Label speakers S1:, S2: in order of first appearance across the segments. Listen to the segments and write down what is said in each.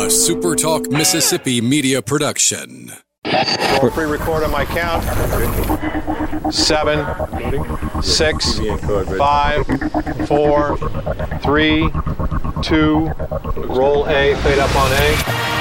S1: a Super Talk Mississippi media production.
S2: Roll pre-record on my count. 7, 6, 5, 4, 3, 2. Roll A, fade up on A.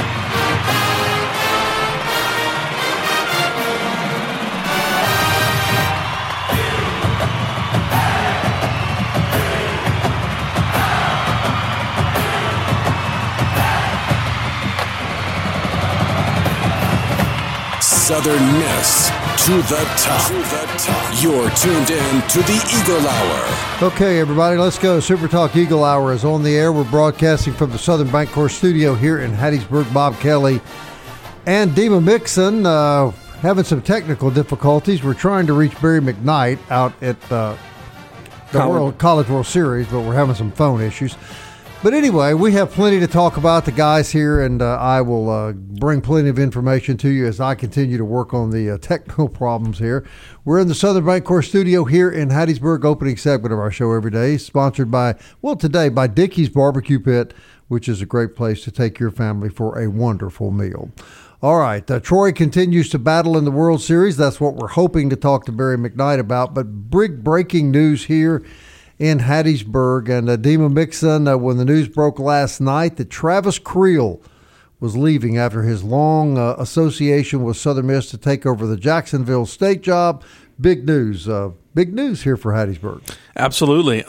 S1: Southern Miss to the top. You're tuned in to the Eagle Hour.
S3: Okay, everybody, let's go. Super Talk Eagle Hour is on the air. We're broadcasting from the Southern Bancorp studio here in Hattiesburg. Bob Kelly and Dima Mixon having some technical difficulties. We're trying to reach Barry McKnight out at the College World Series, but we're having some phone issues. But anyway, we have plenty to talk about, the guys here, and I will bring plenty of information to you as I continue to work on the technical problems here. We're in the Southern Bancorp studio here in Hattiesburg, opening segment of our show every day, sponsored by, today by Dickey's Barbecue Pit, which is a great place to take your family for a wonderful meal. All right, Troy continues to battle in the World Series. That's what we're hoping to talk to Barry McKnight about. But big breaking news here in Hattiesburg, and Dima Mixon, when the news broke last night that Travis Creel was leaving after his long association with Southern Miss to take over the Jacksonville State job. Big news here for Hattiesburg.
S4: Absolutely.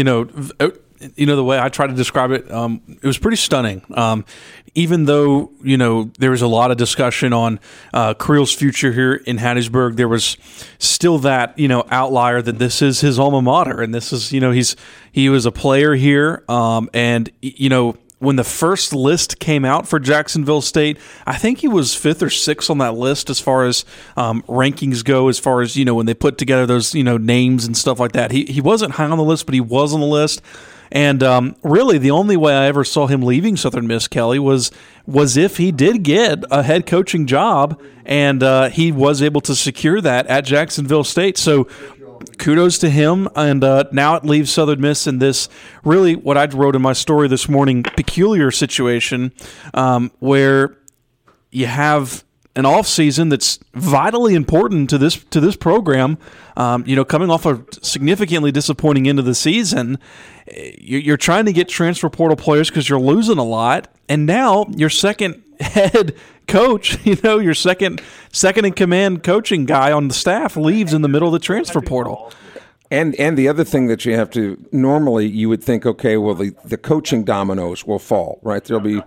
S4: The way I try to describe it, it was pretty stunning. Even though, there was a lot of discussion on Creel's future here in Hattiesburg, there was still that, outlier that this is his alma mater. And this is, he was a player here. When the first list came out for Jacksonville State, I think he was 5th or 6th on that list as far as rankings go, as far as, when they put together those, names and stuff like that. He wasn't high on the list, but he was on the list. And really, the only way I ever saw him leaving Southern Miss, Kelly, was if he did get a head coaching job, and he was able to secure that at Jacksonville State. So kudos to him. And now it leaves Southern Miss in this, really, what I wrote in my story this morning, peculiar situation where you have an offseason that's vitally important to this program. Coming off a significantly disappointing end of the season, you're trying to get transfer portal players because you're losing a lot, and now your second head coach, your second in command coaching guy on the staff leaves in the middle of the transfer portal.
S5: And the other thing that you have to, normally you would think, okay, well, the coaching dominoes will fall, right? There'll be,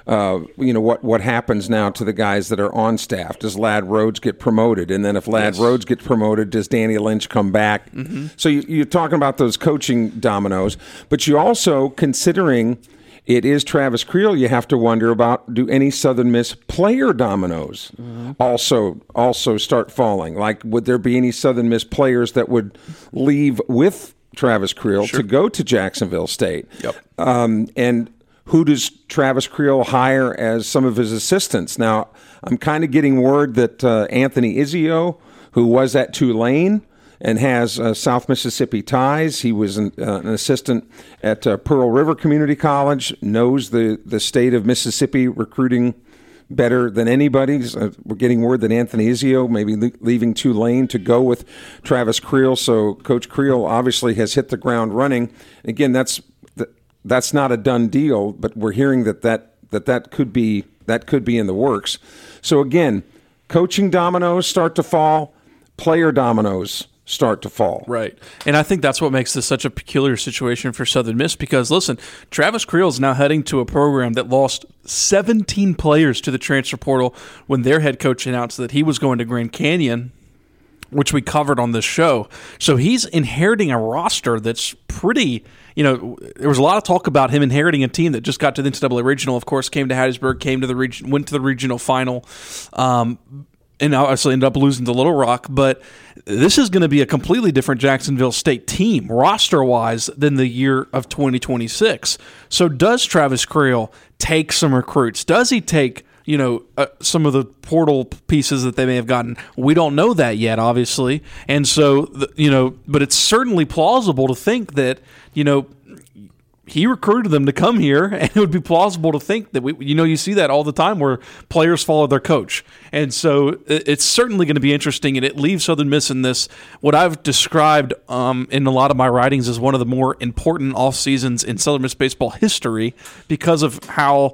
S5: what happens now to the guys that are on staff? Does Ladd Rhodes get promoted? And then if Ladd Rhodes gets promoted, does Danny Lynch come back? Mm-hmm. So you're talking about those coaching dominoes, but you also, considering it is Travis Creel, you have to wonder about, do any Southern Miss player dominoes also start falling? Like, would there be any Southern Miss players that would leave with Travis Creel to go to Jacksonville State?
S4: Yep.
S5: And who does Travis Creel hire as some of his assistants? Now, I'm kind of getting word that Anthony Izio, who was at Tulane and has South Mississippi ties. He was an assistant at Pearl River Community College, knows the state of Mississippi recruiting better than anybody. We're getting word that Anthony Izio may be leaving Tulane to go with Travis Creel. So Coach Creel obviously has hit the ground running. Again, that's not a done deal, but we're hearing that could be in the works. So again, coaching dominoes start to fall, player dominoes start to fall.
S4: Right. And I think that's what makes this such a peculiar situation for Southern Miss because, listen, Travis Creel is now heading to a program that lost 17 players to the transfer portal when their head coach announced that he was going to Grand Canyon, which we covered on this show. So he's inheriting a roster that's pretty, there was a lot of talk about him inheriting a team that just got to the NCAA Regional, of course, came to Hattiesburg, went to the regional final, and obviously ended up losing to Little Rock. But this is going to be a completely different Jacksonville State team, roster-wise, than the year of 2026. So does Travis Creel take some recruits? Does he take some of the portal pieces that they may have gotten? We don't know that yet, obviously. And so, but it's certainly plausible to think that, he recruited them to come here, and it would be plausible to think that you see that all the time where players follow their coach. And so it's certainly going to be interesting, and it leaves Southern Miss in this, what I've described in a lot of my writings as one of the more important off seasons in Southern Miss baseball history because of how,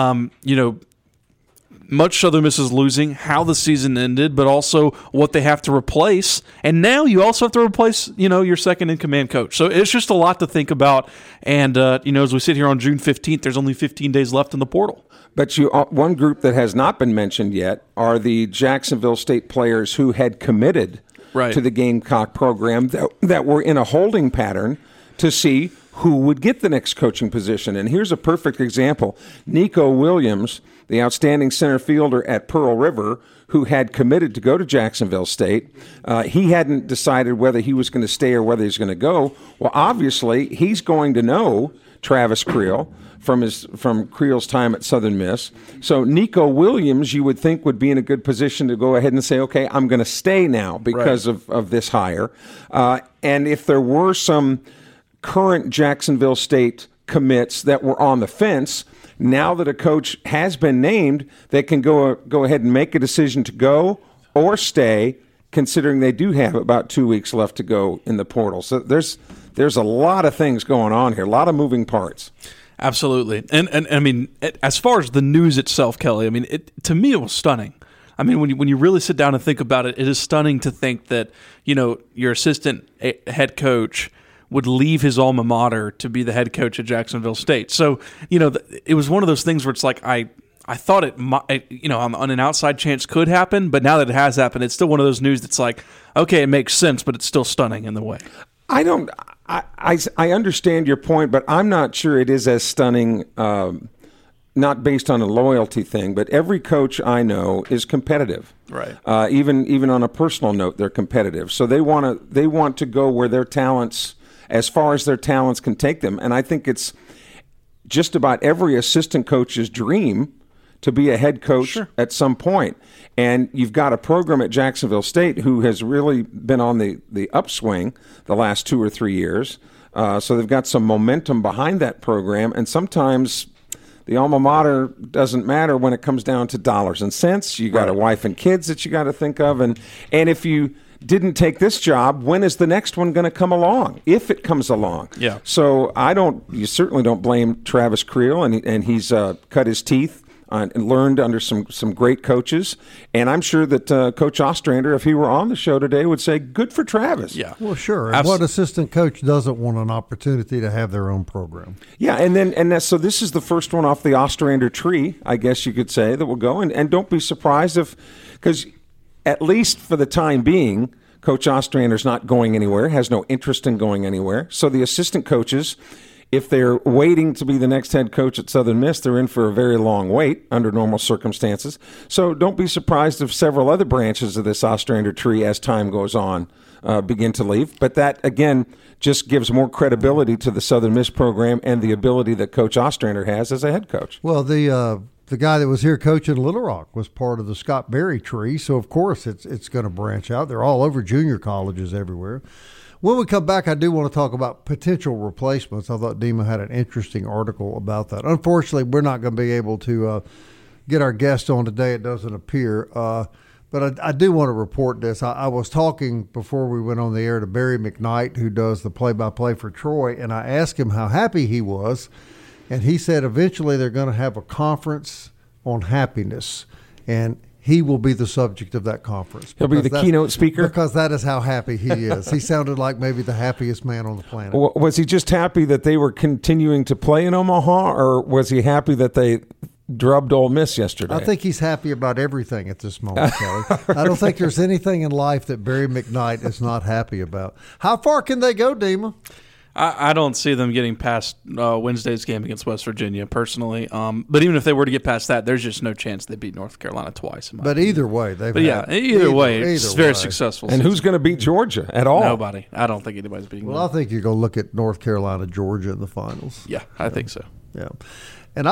S4: much Southern Miss is losing, how the season ended, but also what they have to replace. And now you also have to replace, your second-in-command coach. So it's just a lot to think about. And, as we sit here on June 15th, there's only 15 days left in the portal.
S5: But one group that has not been mentioned yet are the Jacksonville State players who had committed to the Gamecock program that were in a holding pattern to see who would get the next coaching position. And here's a perfect example. Nico Williams, the outstanding center fielder at Pearl River, who had committed to go to Jacksonville State, he hadn't decided whether he was going to stay or whether he's going to go. Well, obviously, he's going to know Travis Creel from Creel's time at Southern Miss. So Nico Williams, you would think, would be in a good position to go ahead and say, okay, I'm going to stay now because of this hire. And if there were some current Jacksonville State commits that were on the fence, now that a coach has been named, they can go ahead and make a decision to go or stay, considering they do have about 2 weeks left to go in the portal. So there's a lot of things going on here, a lot of moving parts.
S4: Absolutely. And I mean, as far as the news itself, Kelly, I mean, to me it was stunning. I mean, when you really sit down and think about it, it is stunning to think that, your assistant head coach would leave his alma mater to be the head coach at Jacksonville State. So, it was one of those things where it's like I thought it on an outside chance could happen, but now that it has happened, it's still one of those news that's like, okay, it makes sense, but it's still stunning in the way.
S5: I understand your point, but I'm not sure it is as stunning, not based on a loyalty thing, but every coach I know is competitive.
S4: Right.
S5: Even on a personal note, they're competitive. So they want to go where their talents, as far as their talents can take them. And I think it's just about every assistant coach's dream to be a head coach at some point. And you've got a program at Jacksonville State who has really been on the upswing the last 2 or 3 years. So they've got some momentum behind that program. And sometimes the alma mater doesn't matter when it comes down to dollars and cents. You got a wife and kids that you got to think of. And if you didn't take this job, when is the next one going to come along, if it comes along?
S4: Yeah.
S5: So you certainly don't blame Travis Creel, and he's cut his teeth and learned under some great coaches. And I'm sure that Coach Ostrander, if he were on the show today, would say, good for Travis.
S4: Yeah.
S3: Well, sure. And what assistant coach doesn't want an opportunity to have their own program?
S5: Yeah, so this is the first one off the Ostrander tree, I guess you could say, that will go. And don't be surprised because at least for the time being, Coach Ostrander's not going anywhere, has no interest in going anywhere. So the assistant coaches, if they're waiting to be the next head coach at Southern Miss, they're in for a very long wait under normal circumstances. So don't be surprised if several other branches of this Ostrander tree, as time goes on, begin to leave. But that, again, just gives more credibility to the Southern Miss program and the ability that Coach Ostrander has as a head coach.
S3: Well, the guy that was here coaching Little Rock was part of the Scott Berry tree, so of course it's going to branch out. They're all over junior colleges everywhere. When we come back, I do want to talk about potential replacements. I thought Dima had an interesting article about that. Unfortunately, we're not going to be able to get our guest on today. It doesn't appear. But I do want to report this. I was talking before we went on the air to Barry McKnight, who does the play-by-play for Troy, and I asked him how happy he was. And he said eventually they're going to have a conference on happiness, and he will be the subject of that conference.
S5: He'll be the keynote speaker?
S3: Because that is how happy he is. He sounded like maybe the happiest man on the planet.
S5: Was he just happy that they were continuing to play in Omaha, or was he happy that they drubbed Ole Miss yesterday?
S3: I think he's happy about everything at this moment, Kelly. I don't think there's anything in life that Barry McKnight is not happy about. How far can they go, Dima?
S4: I don't see them getting past Wednesday's game against West Virginia, personally. But even if they were to get past that, there's just no chance they beat North Carolina twice.
S3: But either way,
S4: it's very successful.
S5: And who's going to beat Georgia at all?
S4: Nobody. I don't think anybody's beating them.
S3: Well, I think you're going to look at North Carolina, Georgia in the finals.
S4: Yeah, I think so.
S3: Yeah. And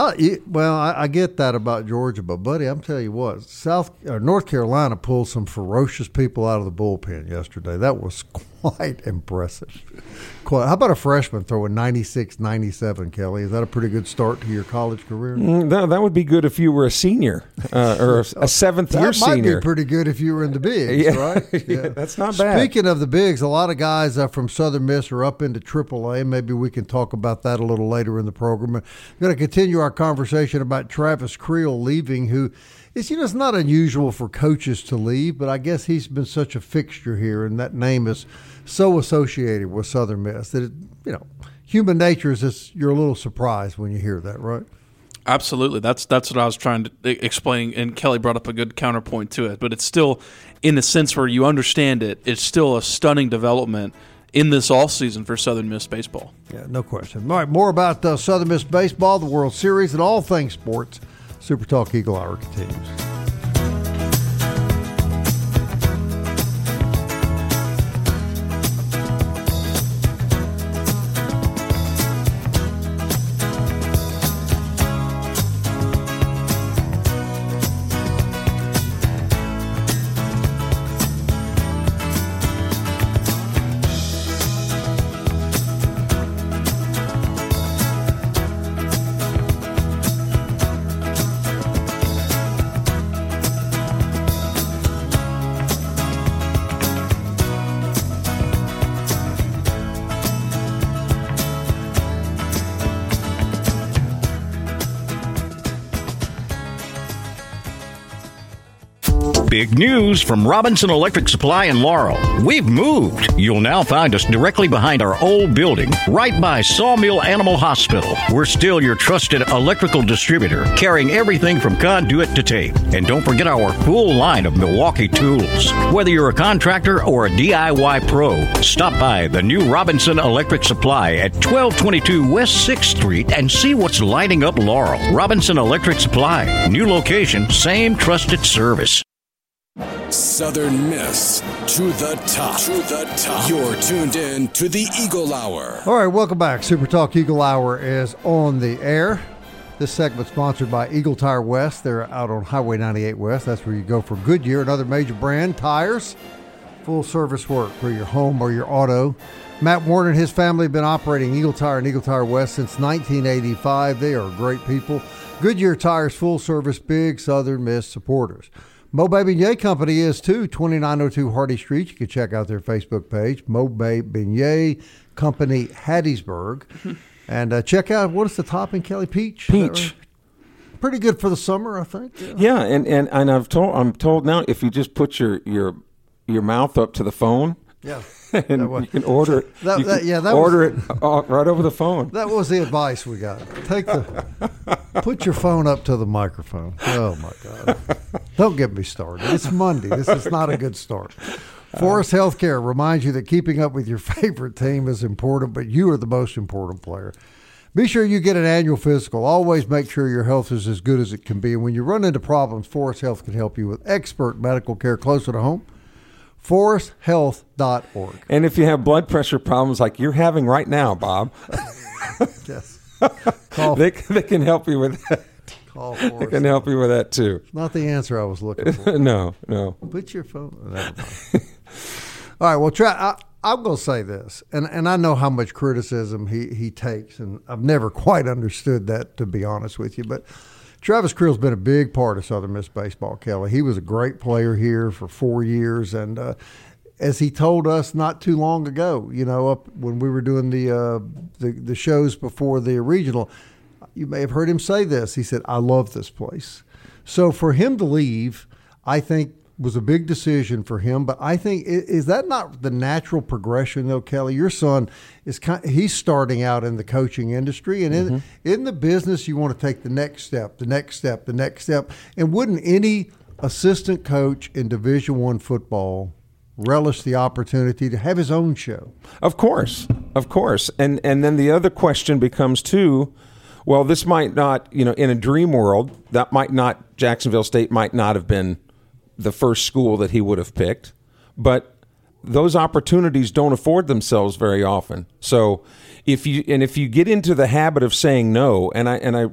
S3: I get that about Georgia, but buddy, I'm telling you what, North Carolina pulled some ferocious people out of the bullpen yesterday. That was quite impressive. How about a freshman throwing 96, 97, Kelly? Is that a pretty good start to your college career?
S5: That would be good if you were a senior or a seventh-year senior.
S3: That might be pretty good if you were in the bigs, right?
S5: Yeah, that's not bad.
S3: Speaking of the bigs, a lot of guys from Southern Miss are up into AAA. Maybe we can talk about that a little later in the program. We're going to continue our conversation about Travis Creel leaving, who is, it's not unusual for coaches to leave, but I guess he's been such a fixture here, and that name is so associated with Southern Miss that human nature is just, you're a little surprised when you hear that, right?
S4: Absolutely. That's what I was trying to explain, and Kelly brought up a good counterpoint to it. But it's still, in the sense where you understand it, it's still a stunning development in this offseason for Southern Miss baseball.
S3: Yeah, no question. All right, more about Southern Miss baseball, the World Series, and all things sports. Super Talk Eagle Hour continues.
S6: Big news from Robinson Electric Supply in Laurel. We've moved. You'll now find us directly behind our old building, right by Sawmill Animal Hospital. We're still your trusted electrical distributor, carrying everything from conduit to tape. And don't forget our full line of Milwaukee tools. Whether you're a contractor or a DIY pro, stop by the new Robinson Electric Supply at 1222 West 6th Street and see what's lighting up Laurel. Robinson Electric Supply. New location, same trusted service.
S1: Southern Miss to the top. To the top. You're tuned in to the Eagle Hour.
S3: All right, welcome back. Super Talk Eagle Hour is on the air. This segment sponsored by Eagle Tire West. They're out on Highway 98 West. That's where you go for Goodyear, another major brand, tires, full service work for your home or your auto. Matt Warner and his family have been operating Eagle Tire and Eagle Tire West since 1985. They are great people. Goodyear Tires, full service, big Southern Miss supporters. Mobe Beignet Company is too, 2902 Hardy Street. You can check out their Facebook page, Mobe Beignet Company, Hattiesburg. And check out, what is the topping, Kelly? Peach?
S5: Peach.
S3: Right? Pretty good for the summer, I think.
S5: Yeah, and I'm told now, if you just put your mouth up to the phone,
S3: yeah,
S5: and you can order it. Order it right over the phone.
S3: That was the advice we got. Put your phone up to the microphone. Oh my God! Don't get me started. It's Monday. This is not a good start. Forest Healthcare reminds you that keeping up with your favorite team is important, but you are the most important player. Be sure you get an annual physical. Always make sure your health is as good as it can be. And when you run into problems, Forest Health can help you with expert medical care closer to home. ForestHealth.org.
S5: And if you have blood pressure problems like you're having right now, Bob,
S3: yes,
S5: they can help you with that.
S3: Call Forest.
S5: They can help you with that too.
S3: Not the answer I was looking for.
S5: No.
S3: Put your phone. Never mind. All right. Well, I'm going to say this, and I know how much criticism he takes, and I've never quite understood that, to be honest with you, but Travis Creel's been a big part of Southern Miss baseball, Kelly. He was a great player here for 4 years, and as he told us not too long ago, up when we were doing the shows before the regional, you may have heard him say this. He said, "I love this place." So for him to leave, I think was a big decision for him. But I think, is that not the natural progression, though, Kelly? Your son he's starting out in the coaching industry, and in the business, you want to take the next step, the next step, the next step. And wouldn't any assistant coach in Division I football relish the opportunity to have his own show?
S5: Of course. And then the other question becomes too, well, this might not, in a dream world, Jacksonville State might not have been the first school that he would have picked, but those opportunities don't afford themselves very often. So if you get into the habit of saying no, and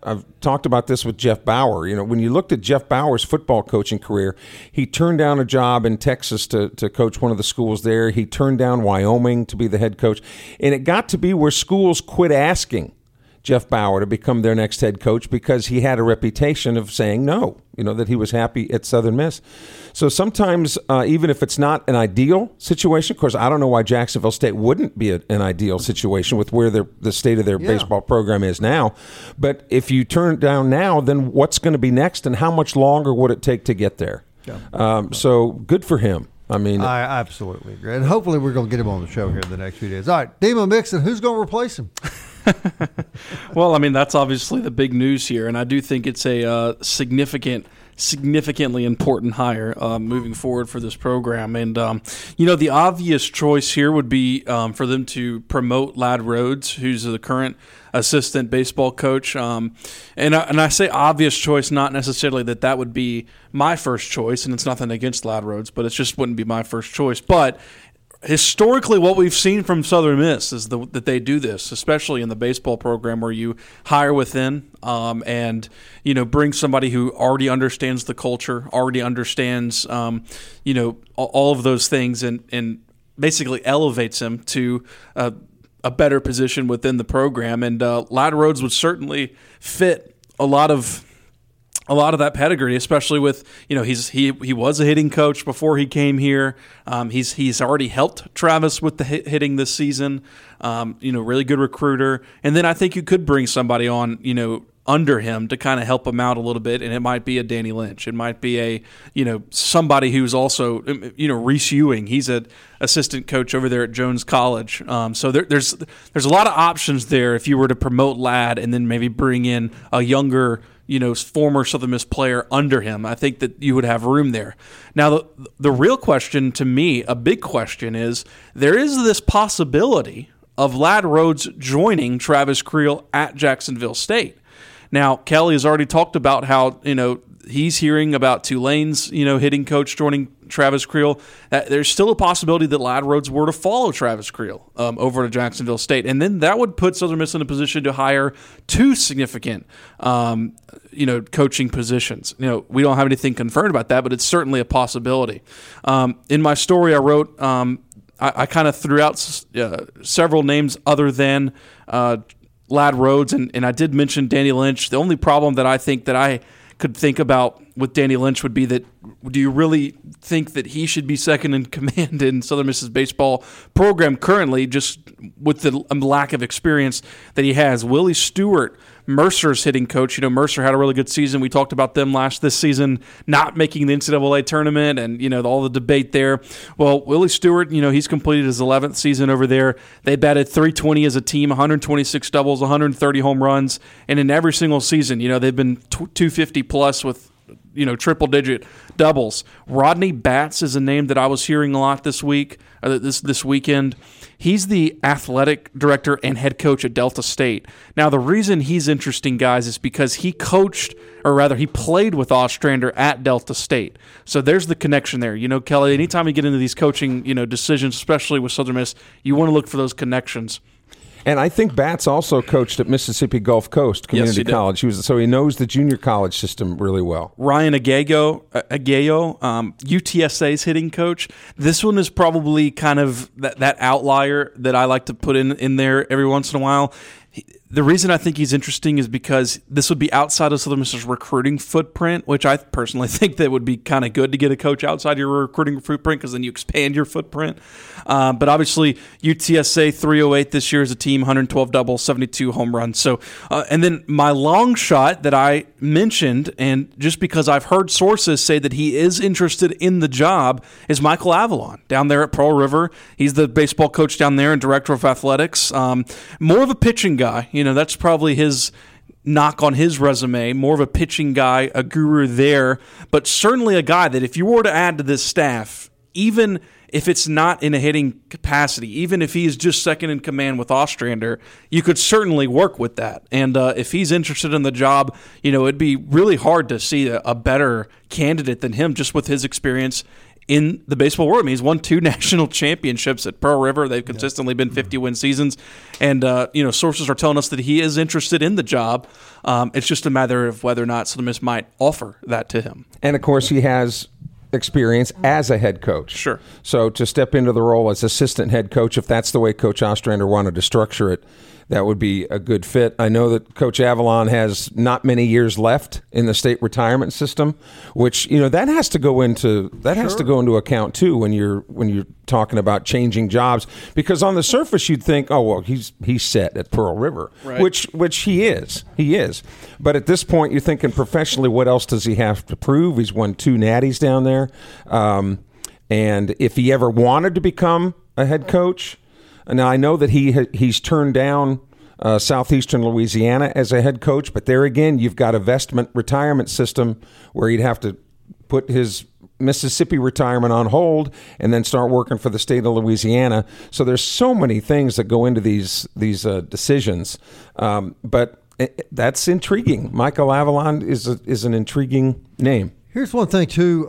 S5: I've talked about this with Jeff Bauer. When you looked at Jeff Bauer's football coaching career, he turned down a job in Texas to coach one of the schools there. He turned down Wyoming to be the head coach. And it got to be where schools quit asking Jeff Bauer to become their next head coach because he had a reputation of saying no, that he was happy at Southern Miss. So sometimes, even if it's not an ideal situation, of course, I don't know why Jacksonville State wouldn't be an ideal situation with where the state of their baseball program is now. But if you turn it down now, then what's going to be next and how much longer would it take to get there? Yeah. So good for him. I
S3: absolutely agree. And hopefully we're going to get him on the show here in the next few days. All right, Demo Mixon, who's going to replace him?
S4: Well, that's obviously the big news here, and I do think it's a significantly important hire moving forward for this program. And, the obvious choice here would be for them to promote Ladd Rhodes, who's the current assistant baseball coach. And I say obvious choice, not necessarily that would be my first choice, and it's nothing against Ladd Rhodes, but it just wouldn't be my first choice. But historically, what we've seen from Southern Miss is that they do this, especially in the baseball program, where you hire within and bring somebody who already understands the culture, already understands all of those things, and basically elevates them to a better position within the program. And Ladd Rhodes would certainly fit a lot of that pedigree, especially with he was a hitting coach before he came here. He's already helped Travis with the hitting this season. Really good recruiter. And then I think you could bring somebody on under him to kind of help him out a little bit, and it might be a Danny Lynch. It might be a somebody who's also Reese Ewing. He's an assistant coach over there at Jones College. So there's a lot of options there if you were to promote Ladd and then maybe bring in a younger former Southern Miss player under him. I think that you would have room there. Now, the real question to me, a big question, is there is this possibility of Ladd Rhodes joining Travis Creel at Jacksonville State. Now, Kelly has already talked about how, he's hearing about Tulane's, hitting coach joining Travis Creel. There's still a possibility that Ladd Rhodes were to follow Travis Creel over to Jacksonville State. And then that would put Southern Miss in a position to hire two significant, coaching positions. We don't have anything confirmed about that, but it's certainly a possibility. In my story, I wrote, I kind of threw out several names other than Ladd Rhodes, and I did mention Danny Lynch. The only problem that I think that I could think about with Danny Lynch would be that, do you really think that he should be second in command in Southern Miss's baseball program currently, just with the lack of experience that he has? Willie Stewart, Mercer's hitting coach. Mercer had a really good season. We talked about them this season not making the NCAA tournament and, all the debate there. Well, Willie Stewart, he's completed his 11th season over there. They batted .320 as a team, 126 doubles, 130 home runs, and in every single season, they've been 250 plus with triple-digit doubles. Rodney Batts is a name that I was hearing a lot this week, this weekend. He's the athletic director and head coach at Delta State. Now, the reason he's interesting, guys, is because he played with Ostrander at Delta State. So there's the connection there. Kelly, anytime you get into these coaching, decisions, especially with Southern Miss, you want to look for those connections.
S5: And I think Batts also coached at Mississippi Gulf Coast Community College. So he knows the junior college system really well.
S4: Ryan Agayo, UTSA's hitting coach. This one is probably kind of that outlier that I like to put in there every once in a while. The reason I think he's interesting is because this would be outside of Southern Miss's recruiting footprint, which I personally think that would be kind of good to get a coach outside your recruiting footprint because then you expand your footprint. But obviously, UTSA 308 this year as a team, 112 doubles, 72 home runs. So, and then my long shot that I mentioned, and just because I've heard sources say that he is interested in the job, is Michael Avalon down there at Pearl River. He's the baseball coach down there and director of athletics. More of a pitching guy. That's probably his knock on his resume, more of a pitching guy, a guru there, but certainly a guy that if you were to add to this staff, even if it's not in a hitting capacity, even if he is just second in command with Ostrander, you could certainly work with that. And if he's interested in the job, it'd be really hard to see a better candidate than him just with his experience in the baseball world. I mean, he's won 2 national championships at Pearl River. They've consistently been 50-win seasons. And, sources are telling us that he is interested in the job. It's just a matter of whether or not Southern Miss might offer that to him.
S5: And, of course, he has experience as a head coach.
S4: Sure.
S5: So to step into the role as assistant head coach, if that's the way Coach Ostrander wanted to structure it, that would be a good fit. I know that Coach Avalon has not many years left in the state retirement system, which that has to go into account too when you're talking about changing jobs. Because on the surface you'd think, oh well, he's set at Pearl River,
S4: right.
S5: which he is. But at this point, you're thinking professionally, what else does he have to prove? He's won 2 natties down there, and if he ever wanted to become a head coach. Now, I know that he's turned down Southeastern Louisiana as a head coach, but there again, you've got a retirement system where he'd have to put his Mississippi retirement on hold and then start working for the state of Louisiana. So there's so many things that go into these decisions. But that's intriguing. Michael Avalon is an intriguing name.
S3: Here's one thing, too,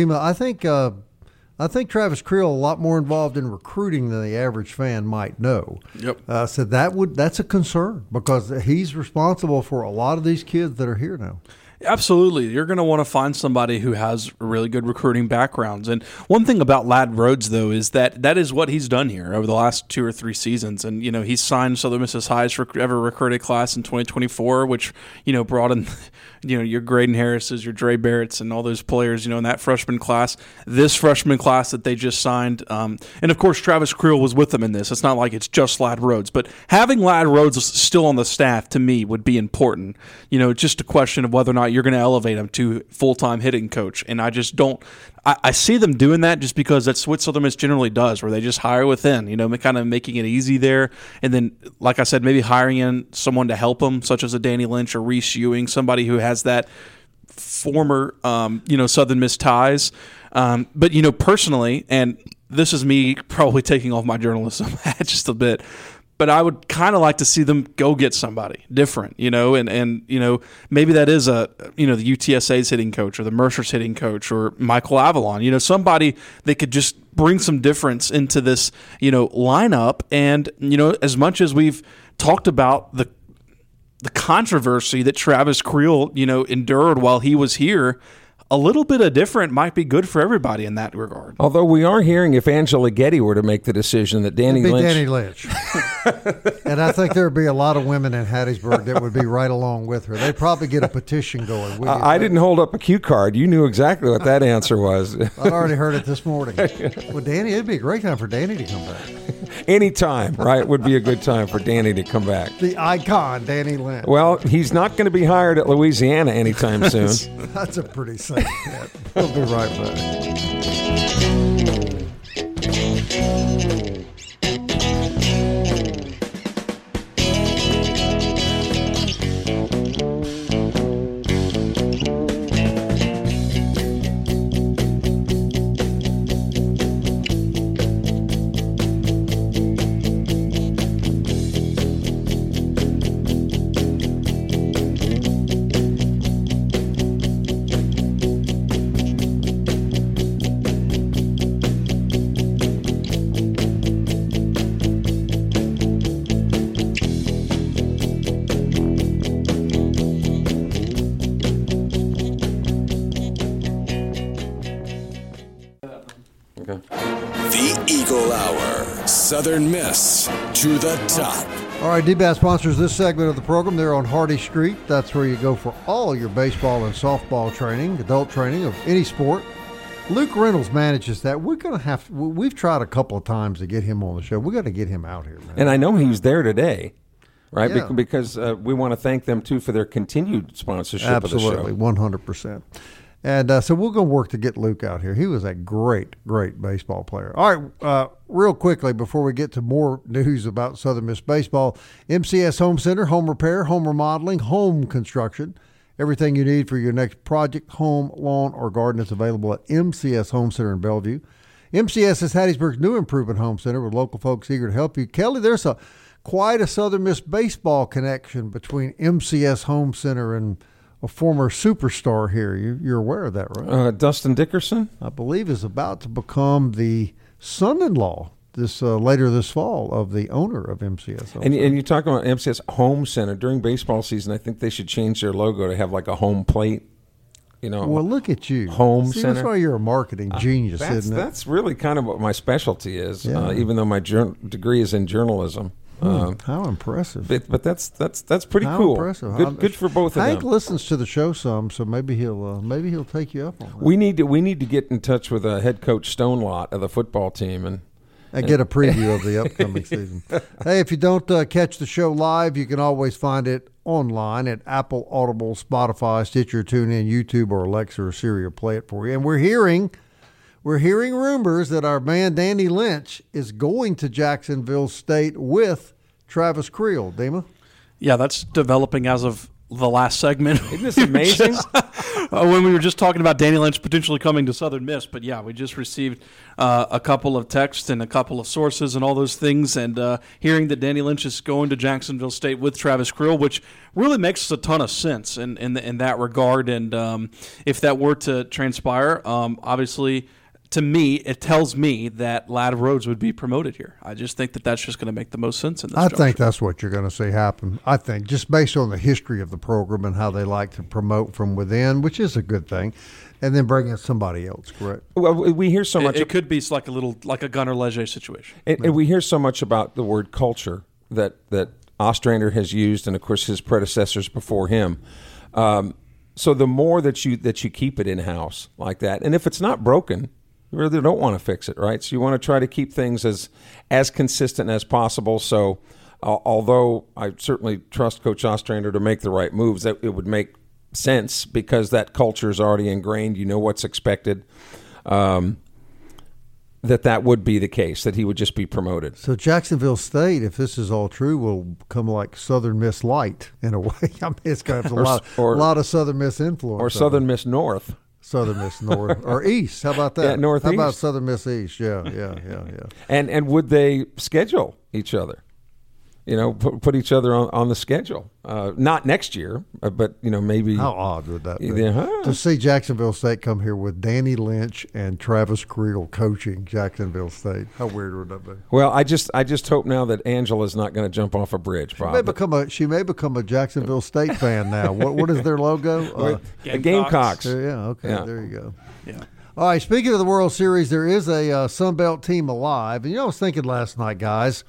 S3: Dima. I think Travis Creel a lot more involved in recruiting than the average fan might know.
S4: Yep.
S3: So that's a concern because he's responsible for a lot of these kids that are here now.
S4: Absolutely. You're going to want to find somebody who has really good recruiting backgrounds. And one thing about Ladd Rhodes, though, is that is what he's done here over the last 2 or 3 seasons. And, he's signed Southern Miss's highest ever recruited class in 2024, which, brought in, your Graydon Harris's, your Dre Barrett's, and all those players, in that freshman class. This freshman class that they just signed. And, of course, Travis Creel was with them in this. It's not like it's just Ladd Rhodes. But having Ladd Rhodes still on the staff, to me, would be important. Just a question of whether or not you're going to elevate him to full-time hitting coach. And I just don't – I see them doing that just because that's what Southern Miss generally does, where they just hire within, kind of making it easy there. And then, like I said, maybe hiring in someone to help them, such as a Danny Lynch or Reese Ewing, somebody who has that former, Southern Miss ties. But, personally, and this is me probably taking off my journalism hat just a bit, but I would kind of like to see them go get somebody different, and maybe that is the UTSA's hitting coach or the Mercer's hitting coach or Michael Avalon, somebody that could just bring some difference into this, lineup. And, as much as we've talked about the controversy that Travis Creel, endured while he was here, a little bit of different might be good for everybody in that regard.
S5: Although we are hearing if Angela Getty were to make the decision that Danny
S3: Lynch. And I think there would be a lot of women in Hattiesburg that would be right along with her. They'd probably get a petition going.
S5: I didn't hold up a cue card. You knew exactly what that answer was.
S3: I'd already heard it this morning. Well, Danny, it'd be a great time for Danny to come back.
S5: Any time, right, would be a good time for Danny to come back.
S3: The icon, Danny Lynch.
S5: Well, he's not going to be hired at Louisiana anytime soon.
S3: That's a pretty safe bet. We'll be right back.
S1: The Eagle Hour. Southern Miss to the top.
S3: All right, DBAS sponsors this segment of the program. They're on Hardy Street. That's where you go for all your baseball and softball training, adult training of any sport. Luke Reynolds manages that. We've tried a couple of times to get him on the show. We got to get him out here, man.
S5: And I know he's there today, right?
S3: Yeah.
S5: Because we want to thank them, too, for their continued sponsorship
S3: Absolutely,
S5: of the show.
S3: 100%. And so we're going to work to get Luke out here. He was a great, great baseball player. All right, real quickly, before we get to more news about Southern Miss baseball, MCS Home Center, home repair, home remodeling, home construction. Everything you need for your next project, home, lawn, or garden is available at MCS Home Center in Bellevue. MCS is Hattiesburg's new improvement home center with local folks eager to help you. Kelly, there's quite a Southern Miss baseball connection between MCS Home Center and a former superstar here. You're aware of that, right?
S5: Dustin Dickerson,
S3: I believe, is about to become the son-in-law later this fall of the owner of MCS.
S5: and you talk about MCS Home Center during baseball season. I think they should change their logo to have like a home plate.
S3: Well, look at you,
S5: Home
S3: See,
S5: Center.
S3: That's why you're a marketing genius, isn't it?
S5: That's really kind of what my specialty is.
S3: Yeah.
S5: Even though my degree is in journalism.
S3: How impressive!
S5: But that's pretty
S3: How
S5: cool.
S3: impressive!
S5: Good for both of them.
S3: Hank listens to the show some, so maybe he'll take you up on that.
S5: We need to get in touch with head coach Stonelot of the football team and
S3: get a preview of the upcoming season. Hey, if you don't catch the show live, you can always find it online at Apple, Audible, Spotify, Stitcher, TuneIn, YouTube, or Alexa or Siri will play it for you. And we're hearing rumors that our man Danny Lynch is going to Jacksonville State with Travis Creel. Dima?
S4: Yeah, that's developing as of the last segment.
S5: Isn't this amazing?
S4: When we were just talking about Danny Lynch potentially coming to Southern Miss. But, yeah, we just received a couple of texts and a couple of sources and all those things. And hearing that Danny Lynch is going to Jacksonville State with Travis Creel, which really makes a ton of sense in that regard. And if that were to transpire, obviously – to me, it tells me that Lad Rhodes would be promoted here. I just think that that's just going to make the most sense in this juncture.
S3: think that's what you're going to see happen. I think just based on the history of the program and how they like to promote from within, which is a good thing, and then bring in somebody else, correct?
S5: Well, we hear so much.
S4: It could be like a Gunnar Leger situation.
S5: And we hear so much about the word culture that Ostrander has used, and of course his predecessors before him. So the more that you keep it in house like that, and if it's not broken, you really don't want to fix it, right? So you want to try to keep things as consistent as possible. So although I certainly trust Coach Ostrander to make the right moves, that it would make sense because that culture is already ingrained. You know what's expected. That would be the case, that he would just be promoted.
S3: So Jacksonville State, if this is all true, will become like Southern Miss Light in a way. I mean, it's going to have a lot of Southern Miss influence.
S5: Or Southern Miss North.
S3: Southern Miss North or East. How about that?
S5: Yeah, Northeast.
S3: How about Southern Miss East? Yeah.
S5: And would they schedule each other? Put each other on the schedule. Not next year, but maybe.
S3: How odd would that be?
S5: Yeah.
S3: To see Jacksonville State come here with Danny Lynch and Travis Creel coaching Jacksonville State. How weird would that be?
S5: Well, I just hope now that Angela's not going to jump off a bridge. Bob.
S3: She may become a Jacksonville State fan now. What is their logo?
S5: The Gamecocks.
S3: Yeah. Okay.
S5: Yeah.
S3: There you go.
S4: Yeah.
S3: All right. Speaking of the World Series, there is a Sun Belt team alive, and I was thinking last night, guys.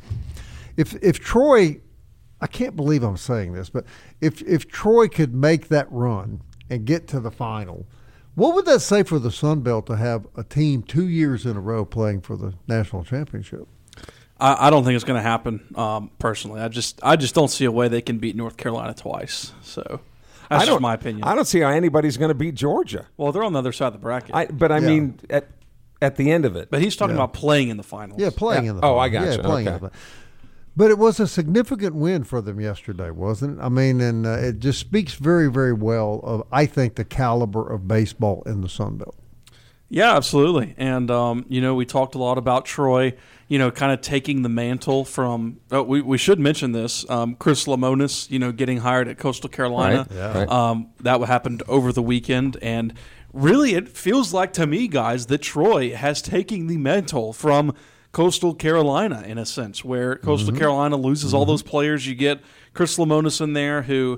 S3: If Troy, I can't believe I'm saying this, but if Troy could make that run and get to the final, what would that say for the Sun Belt to have a team 2 years in a row playing for the national championship?
S4: I don't think it's going to happen. Personally, I just don't see a way they can beat North Carolina twice. So that's just my opinion.
S5: I don't see how anybody's going to beat Georgia.
S4: Well, they're on the other side of the bracket.
S5: I mean at the end of it.
S4: But he's talking about playing in the finals.
S3: Yeah, playing in the
S5: finals.
S3: finals.
S5: I got you.
S3: Playing in the finals. But it was a significant win for them yesterday, wasn't it? I mean, and it just speaks very, very well of, I think, the caliber of baseball in the Sun Belt.
S4: Yeah, absolutely. And, we talked a lot about Troy, kind of taking the mantle from we should mention this, Chris Lemonis, getting hired at Coastal Carolina.
S5: Right. Yeah. Right.
S4: That happened over the weekend. And really it feels like to me, guys, that Troy has taken the mantle from Coastal Carolina in a sense, where Coastal Carolina loses all those players. You get Chris Lemonis in there who,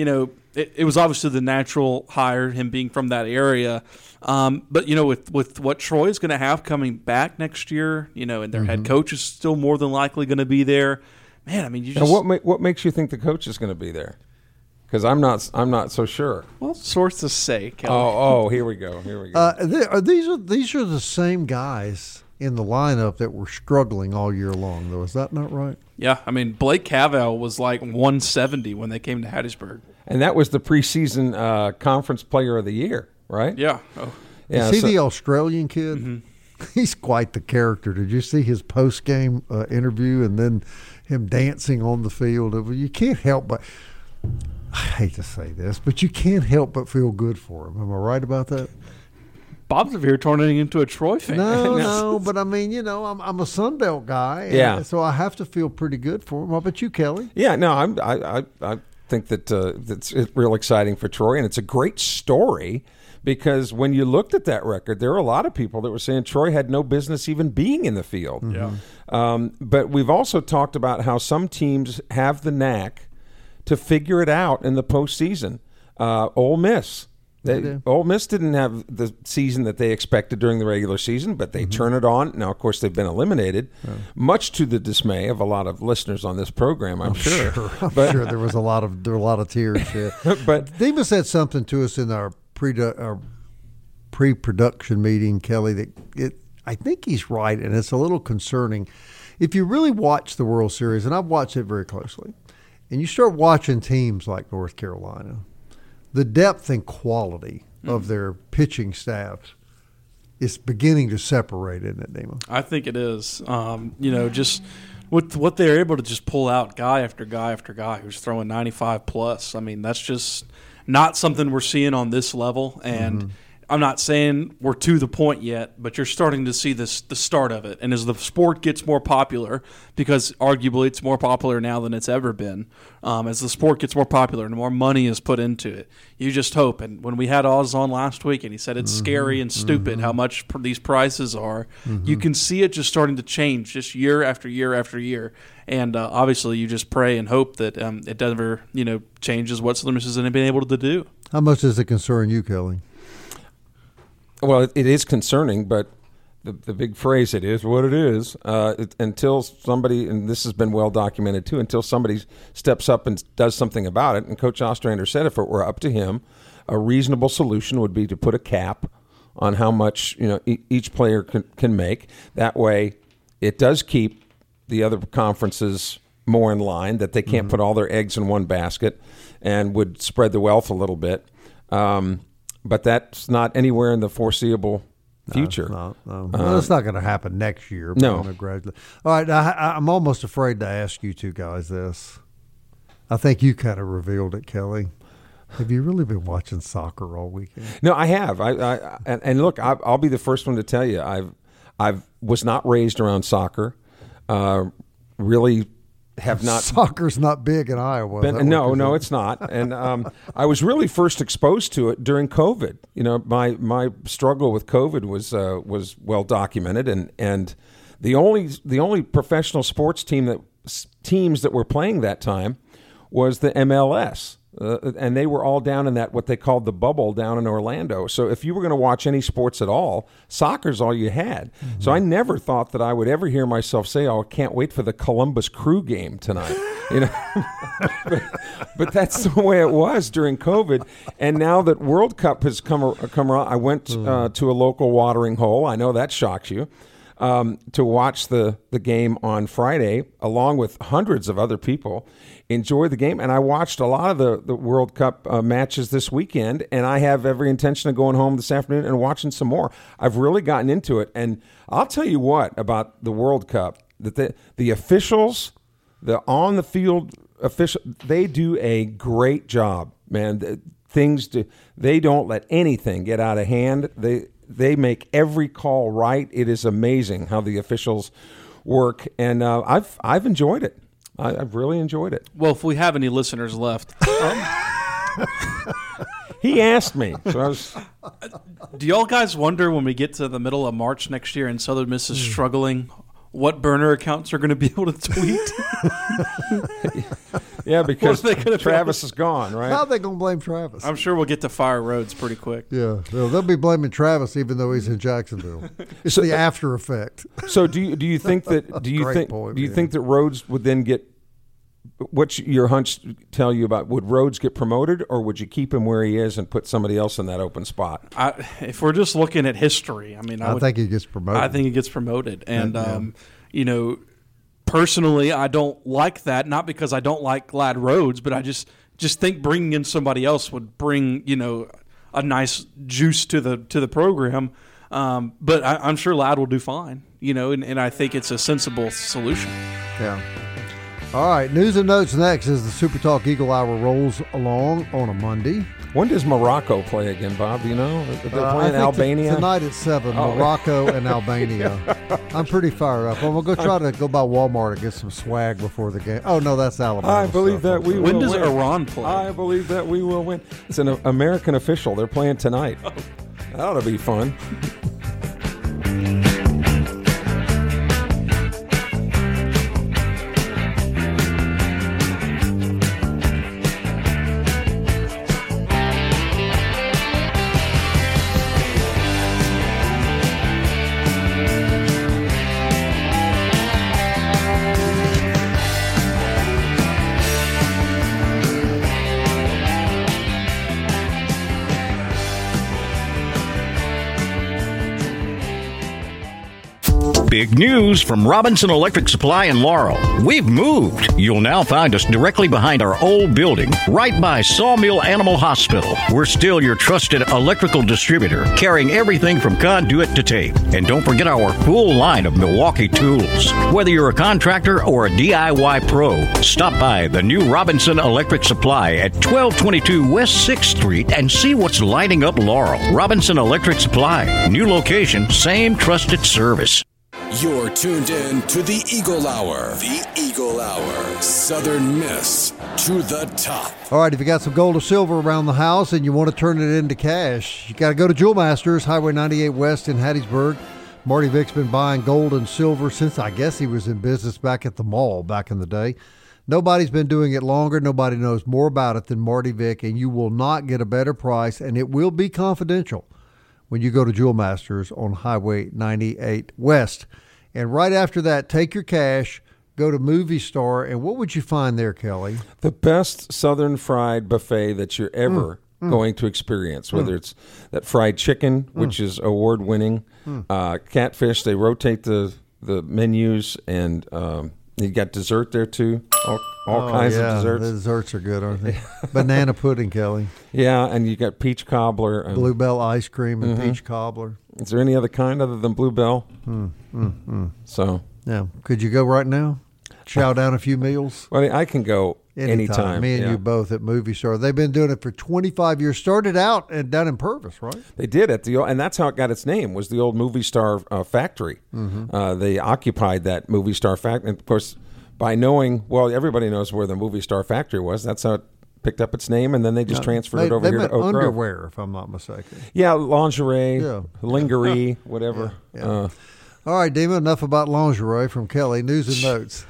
S4: it was obviously the natural hire, him being from that area. But, with what Troy is going to have coming back next year, and their head coach is still more than likely going to be there. Man, I mean, you just.
S5: Now what makes you think the coach is going to be there? Because I'm not so sure.
S4: Well, sources say, Kelly.
S5: Oh, here we go.
S3: These are the same guys in the lineup that were struggling all year long, though. Is that not right?
S4: Yeah, I mean, Blake Cavell was like 170 when they came to Hattiesburg.
S5: And that was the preseason conference player of the year, right?
S4: Yeah. Oh.
S3: Yeah. Is he the Australian kid? Mm-hmm. He's quite the character. Did you see his post-game interview and then him dancing on the field? You can't help but – I hate to say this, but you can't help but feel good for him. Am I right about that?
S4: Bob's over here turning into a Troy fan.
S3: No, but I mean, I'm a Sun Belt guy,
S5: yeah.
S3: So I have to feel pretty good for him. How about you, Kelly?
S5: Yeah, no, think that that's real exciting for Troy, and it's a great story because when you looked at that record, there were a lot of people that were saying Troy had no business even being in the field.
S4: Yeah.
S5: But we've also talked about how some teams have the knack to figure it out in the postseason. Ole Miss. Ole Miss didn't have the season that they expected during the regular season, but they turn it on. Now, of course, they've been eliminated, much to the dismay of a lot of listeners on this program, I'm sure.
S3: I'm sure there was a lot of tears. Yeah.
S5: But
S3: Dima said something to us in our pre-production meeting, Kelly, that I think he's right, and it's a little concerning. If you really watch the World Series, and I've watched it very closely, and you start watching teams like North Carolina, the depth and quality of their pitching staffs is beginning to separate, isn't it, Dima?
S4: I think it is. Just with what they're able to just pull out guy after guy after guy who's throwing 95 plus. I mean, that's just not something we're seeing on this level. And I'm not saying we're to the point yet, but you're starting to see the start of it. And as the sport gets more popular, because arguably it's more popular now than it's ever been, as the sport gets more popular and more money is put into it, you just hope. And when we had Oz on last week and he said it's scary and stupid how much these prices are, you can see it just starting to change just year after year after year. And obviously you just pray and hope that it never changes what Southern Miss has been able to do.
S3: How much does it concern you, Kelly?
S5: Well, it is concerning, but the big phrase, it is what it is, until somebody, and this has been well documented too, until somebody steps up and does something about it. And Coach Ostrander said if it were up to him, a reasonable solution would be to put a cap on how much each player can make. That way it does keep the other conferences more in line, that they can't put all their eggs in one basket, and would spread the wealth a little bit. But that's not anywhere in the foreseeable future.
S3: No. Well, it's not going to happen next year.
S5: No.
S3: Gradually. All right, I'm almost afraid to ask you two guys this. I think you kind of revealed it, Kelly. Have you really been watching soccer all weekend?
S5: No, I have. And look, I'll be the first one to tell you, I was not raised around soccer. Really have not.
S3: Soccer's not big in Iowa.
S5: No, it's not. And I was really first exposed to it during COVID. My struggle with COVID was well documented, and the only professional sports teams that were playing that time was the MLS. And they were all down in that what they called the bubble down in Orlando. So if you were going to watch any sports at all, soccer's all you had. So I never thought that I would ever hear myself say, "Oh, I can't wait for the Columbus Crew game tonight." But that's the way it was during COVID. And now that World Cup has come around, I went to a local watering hole. I know that shocks you. To watch the game on Friday, along with hundreds of other people, enjoy the game. And I watched a lot of the World Cup matches this weekend, and I have every intention of going home this afternoon and watching some more. I've really gotten into it. And I'll tell you what about the World Cup, that the officials, the on-the-field officials, they do a great job, man. They don't let anything get out of hand. They make every call right. It is amazing how the officials work, and I've enjoyed it. I've really enjoyed it.
S4: Well, if we have any listeners left,
S5: he asked me. So
S4: do y'all guys wonder when we get to the middle of March next year and Southern Miss is struggling, what burner accounts are going to be able to tweet?
S5: Yeah, because Travis is gone, right?
S3: How are they going to blame Travis?
S4: I'm sure we'll get to Fire Rhodes pretty quick.
S3: Yeah, they'll be blaming Travis even though he's in Jacksonville. It's the after effect.
S5: So do you think that do you think that Rhodes would then get? What's your hunch tell you about? Would Rhodes get promoted, or would you keep him where he is and put somebody else in that open spot?
S4: If we're just looking at history, I mean, I
S3: think he gets promoted.
S4: I think he gets promoted, and personally, I don't like that. Not because I don't like Ladd Rhodes, but I just think bringing in somebody else would bring a nice juice to the program. But I'm sure Ladd will do fine. And I think it's a sensible solution.
S3: Yeah. All right, news and notes next as the Super Talk Eagle Hour rolls along on a Monday.
S5: When does Morocco play again, Bob? Do you know? They're
S3: I
S5: playing
S3: think
S5: Albania?
S3: Tonight at 7, Morocco and Albania. I'm pretty fired up. I'm going to try to go by Walmart and get some swag before the game. Oh, no, that's Alabama.
S5: I believe that we will
S4: When does
S5: win.
S4: Iran play?
S5: I believe that we will win. It's an American official. They're playing tonight. That ought to be fun.
S6: Big news from Robinson Electric Supply in Laurel. We've moved. You'll now find us directly behind our old building, right by Sawmill Animal Hospital. We're still your trusted electrical distributor, carrying everything from conduit to tape. And don't forget our full line of Milwaukee tools. Whether you're a contractor or a DIY pro, stop by the new Robinson Electric Supply at 1222 West 6th Street and see what's lighting up Laurel. Robinson Electric Supply. New location, same trusted service.
S1: You're tuned in to the Eagle Hour. The Eagle Hour. Southern Miss to the top.
S3: All right, if you got some gold or silver around the house and you want to turn it into cash, you got to go to Jewel Masters, Highway 98 West in Hattiesburg. Marty Vick's been buying gold and silver since I guess he was in business back at the mall back in the day. Nobody's been doing it longer. Nobody knows more about it than Marty Vick, and you will not get a better price, and it will be confidential when you go to Jewel Masters on Highway 98 West. And right after that, take your cash, go to Movie Star, and what would you find there, Kelly?
S5: The best Southern fried buffet that you're ever going to experience, whether it's that fried chicken, which is award-winning, catfish. They rotate the menus, and you got dessert there, too, all kinds of desserts.
S3: The desserts are good, aren't they? Banana pudding, Kelly.
S5: Yeah, and you got peach cobbler. And
S3: Bluebell ice cream and peach cobbler.
S5: Is there any other kind other than Bluebell? So,
S3: Yeah. Could you go right now? Chow down a few meals?
S5: well, I can go anytime.
S3: Me and you both at Movie Star. They've been doing it for 25 years. Started out down in Purvis, right?
S5: They did at the old, and that's how it got its name. Was the old Movie Star factory? They occupied that Movie Star factory, and of course, by knowing, well, everybody knows where the Movie Star factory was. That's how it picked up its name, and then they just transferred it over here to Oak Grove.
S3: Underwear, if I'm not mistaken.
S5: Yeah, lingerie, lingerie, whatever.
S3: Yeah. All right, Dima, enough about lingerie from Kelly. News and notes.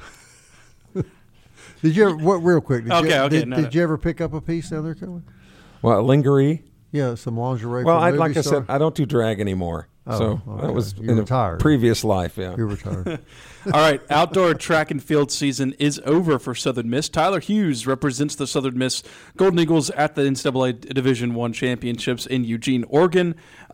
S3: Did you ever, real quick, did you ever pick up a piece down there, Kelly?
S5: Well, lingerie?
S3: Yeah, some lingerie
S5: Well,
S3: from
S5: like
S3: Movie
S5: I
S3: Star?
S5: said, I don't do drag anymore. So that was in
S3: retired.
S5: a previous life, yeah.
S3: You're retired.
S4: All right, outdoor track and field season is over for Southern Miss. Tyler Hughes represents the Southern Miss Golden Eagles at the NCAA Division I Championships in Eugene, Oregon.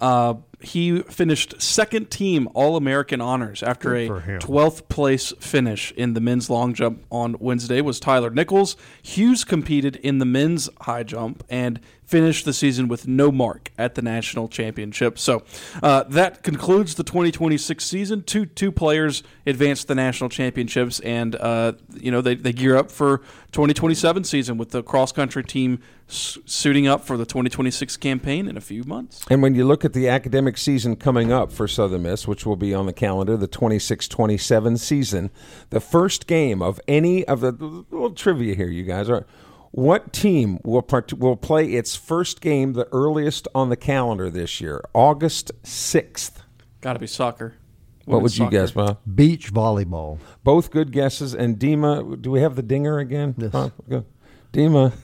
S4: He finished second team All-American honors after a 12th place finish in the men's long jump on Wednesday was Tyler Nichols. Hughes competed in the men's high jump and finished the season with no mark at the national championship. So that concludes the 2026 season. Two players advanced the national championships, and they gear up for 2027 season with the cross-country team suiting up for the 2026 campaign in a few months.
S5: And when you look at the academic season coming up for Southern Miss, which will be on the calendar, the 26-27 season, the first game of any of the little trivia here, you guys are. What team will play its first game the earliest on the calendar this year? August 6th.
S4: Got to be soccer.
S5: What would you guess, Bob?
S3: Beach volleyball.
S5: Both good guesses. And Dima, do we have the dinger again?
S3: Yes.
S5: Good. Dima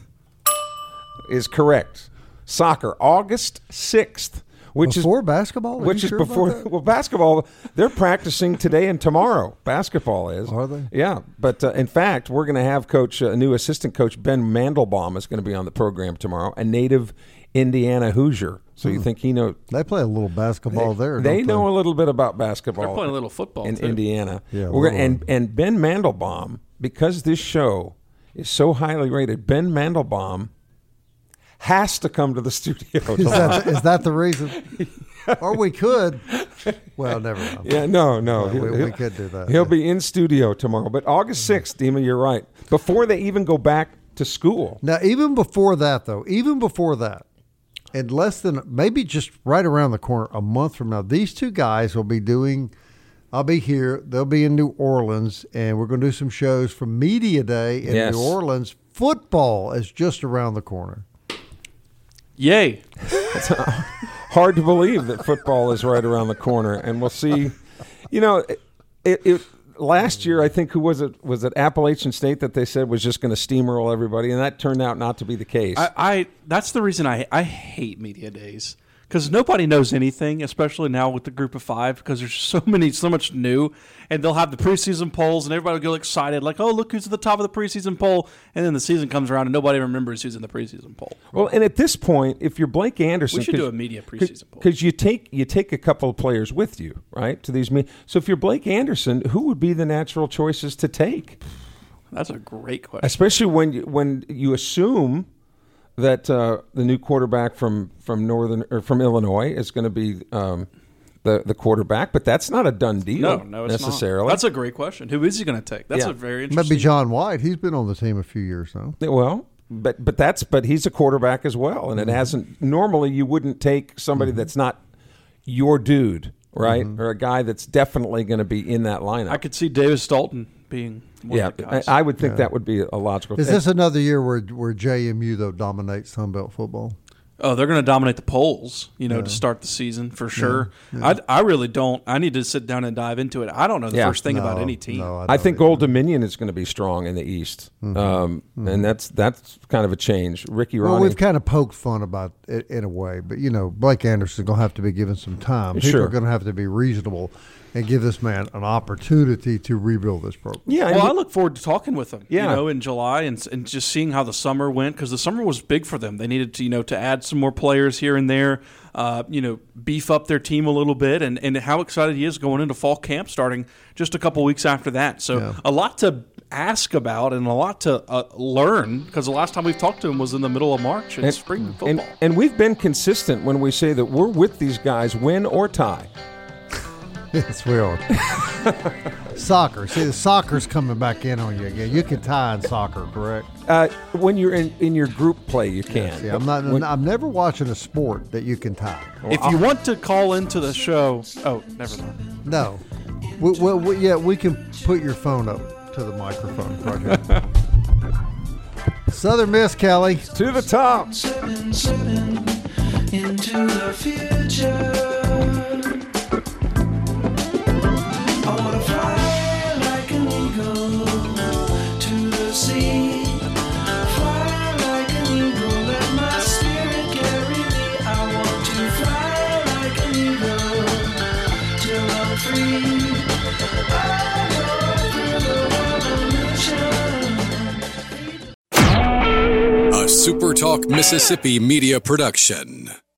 S5: is correct. Soccer, August 6th.
S3: Before basketball?
S5: Which is before, well, basketball, they're practicing today and tomorrow. Basketball is.
S3: Are they?
S5: Yeah. But in fact, we're going to have a new assistant coach, Ben Mandelbaum, is going to be on the program tomorrow, a native Indiana Hoosier. So you think he knows.
S3: They play a little basketball there.
S5: They know a little bit about basketball.
S4: They're playing a little football
S5: in
S4: too.
S5: Indiana.
S3: Yeah,
S5: and Ben Mandelbaum, because this show is so highly rated, Ben Mandelbaum has to come to the studio.
S3: Is that the reason? Or we could. Well, never mind.
S5: Yeah, no.
S3: We could do that.
S5: He'll be in studio tomorrow. But August 6th, Dima, you're right. Before they even go back to school.
S3: Now, even before that, in less than, maybe just right around the corner, a month from now, these two guys will be doing, I'll be here, they'll be in New Orleans, and we're going to do some shows from Media Day in New Orleans. Football is just around the corner.
S4: Yay.
S5: It's hard to believe that football is right around the corner, and we'll see. You know, last year, I think, who was it? Was it Appalachian State that they said was just going to steamroll everybody, and that turned out not to be the case.
S4: That's the reason I hate media days, because nobody knows anything, especially now with the group of five, because there's so much new, and they'll have the preseason polls, and everybody will get excited, like, oh, look who's at the top of the preseason poll, and then the season comes around, and nobody remembers who's in the preseason poll.
S5: Well, and at this point, if you're Blake Anderson,
S4: we should do a media preseason poll,
S5: because you take a couple of players with you, right, to these meetings. So if you're Blake Anderson, who would be the natural choices to take?
S4: That's a great question,
S5: especially when you assume that the new quarterback from Illinois is going to be the quarterback, but that's not a done deal.
S4: No, it's
S5: necessarily.
S4: Not. That's a great question. Who is he going to take? That's a very interesting.
S3: Maybe John White. He's been on the team a few years now.
S5: Well, but he's a quarterback as well, and it hasn't. Normally, you wouldn't take somebody that's not your dude, right, or a guy that's definitely going to be in that lineup.
S4: I could see Davis Dalton being.
S5: I would think that would be a logical.
S3: Is this another year where JMU though dominates Sunbelt football?
S4: Oh, they're going to dominate the polls, to start the season for sure. Yeah. I really don't. I need to sit down and dive into it. I don't know the first thing about any team.
S3: No,
S5: I think Old Dominion is going to be strong in the East, and that's kind of a change. Ricky Ronnie.
S3: Well, we've kind of poked fun about it in a way, but Blake Anderson's going to have to be given some time. People are going to have to be reasonable and give this man an opportunity to rebuild this program.
S4: Yeah, well, I look forward to talking with him, in July and just seeing how the summer went, because the summer was big for them. They needed to, to add some more players here and there, beef up their team a little bit, and how excited he is going into fall camp starting just a couple weeks after that. So a lot to ask about and a lot to learn, because the last time we've talked to him was in the middle of March in spring football.
S5: And we've been consistent when we say that we're with these guys, win or tie.
S3: Yes, we are. Soccer. See, the soccer's coming back in on you again. You can tie in soccer, correct?
S5: When you're in your group play, you can.
S3: Yeah, I'm never watching a sport that you can tie.
S4: If you want to call into the show, never mind.
S3: No. We can put your phone up to the microphone right here. Southern Miss, Kelly.
S5: To the top.
S7: Into the future. I wanna fly like an eagle to the sea. Fly like an eagle, let my spirit carry me. I want to fly like an eagle till I'm free. I go through the revolution.
S1: A SuperTalk Mississippi media production.